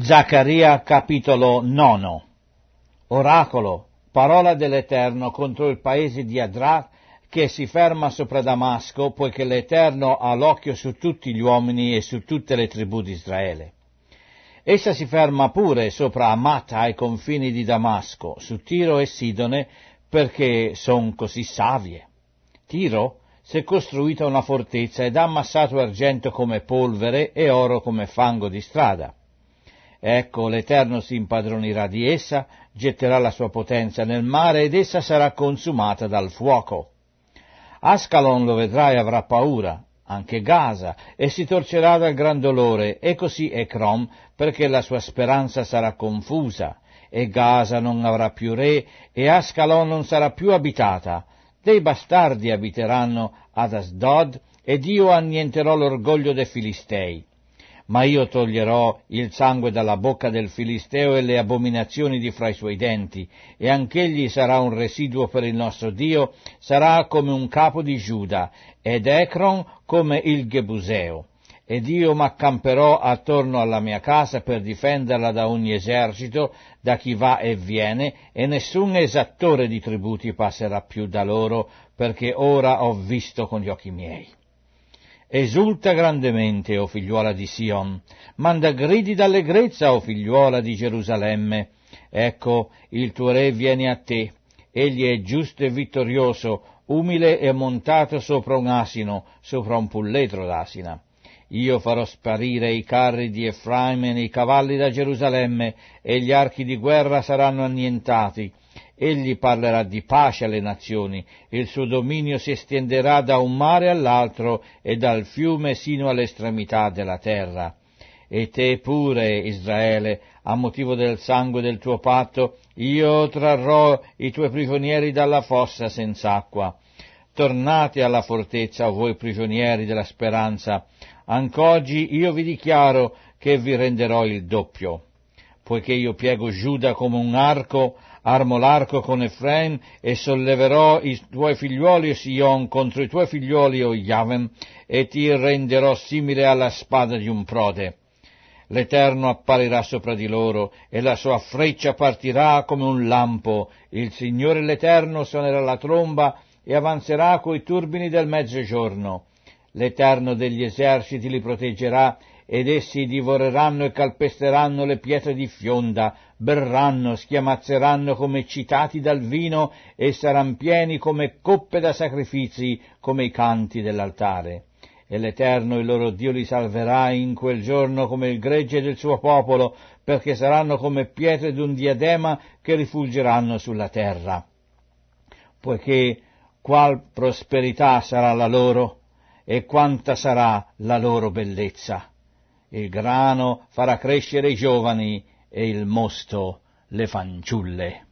Zaccaria capitolo 9. Oracolo, parola dell'Eterno contro il paese di Adrat che si ferma sopra Damasco, poiché l'Eterno ha l'occhio su tutti gli uomini e su tutte le tribù di Israele. Essa si ferma pure sopra Amat ai confini di Damasco, su Tiro e Sidone, perché son così savie. Tiro si è costruita una fortezza ed ha ammassato argento come polvere e oro come fango di strada. Ecco, l'Eterno si impadronirà di essa, getterà la sua potenza nel mare ed essa sarà consumata dal fuoco. Ascalon lo vedrà e avrà paura, anche Gaza, e si torcerà dal gran dolore, e così Ecrom, perché la sua speranza sarà confusa, e Gaza non avrà più re, e Ascalon non sarà più abitata. Dei bastardi abiteranno ad Asdod, ed io annienterò l'orgoglio dei Filistei. Ma io toglierò il sangue dalla bocca del Filisteo e le abominazioni di fra i suoi denti, e anch'egli sarà un residuo per il nostro Dio, sarà come un capo di Giuda, ed Ecron come il Gebuseo. Ed io m'accamperò attorno alla mia casa per difenderla da ogni esercito, da chi va e viene, e nessun esattore di tributi passerà più da loro, perché ora ho visto con gli occhi miei. Esulta grandemente, o figliuola di Sion, manda gridi d'allegrezza, o figliuola di Gerusalemme. Ecco, il tuo re viene a te, egli è giusto e vittorioso, umile e montato sopra un asino, sopra un pulletro d'asina. Io farò sparire i carri di Efraim e i cavalli da Gerusalemme, e gli archi di guerra saranno annientati. Egli parlerà di pace alle nazioni, il suo dominio si estenderà da un mare all'altro e dal fiume sino all'estremità della terra. E te pure, Israele, a motivo del sangue del tuo patto, io trarrò i tuoi prigionieri dalla fossa senza acqua. Tornate alla fortezza, o voi prigionieri della speranza, anc'oggi io vi dichiaro che vi renderò il doppio. Poiché io piego Giuda come un arco, armo l'arco con Efraim, e solleverò i tuoi figliuoli, o Sion, contro i tuoi figliuoli, o Yavem, e ti renderò simile alla spada di un prode. L'Eterno apparirà sopra di loro, e la sua freccia partirà come un lampo. Il Signore l'Eterno suonerà la tromba, e avanzerà coi turbini del mezzogiorno. L'Eterno degli eserciti li proteggerà, ed essi divoreranno e calpesteranno le pietre di fionda, berranno, schiamazzeranno come eccitati dal vino, e saran pieni come coppe da sacrifici, come i canti dell'altare. E l'Eterno, il loro Dio, li salverà in quel giorno come il gregge del suo popolo, perché saranno come pietre d'un diadema che rifulgeranno sulla terra. Poiché qual prosperità sarà la loro, e quanta sarà la loro bellezza. Il grano farà crescere i giovani, e il mosto le fanciulle.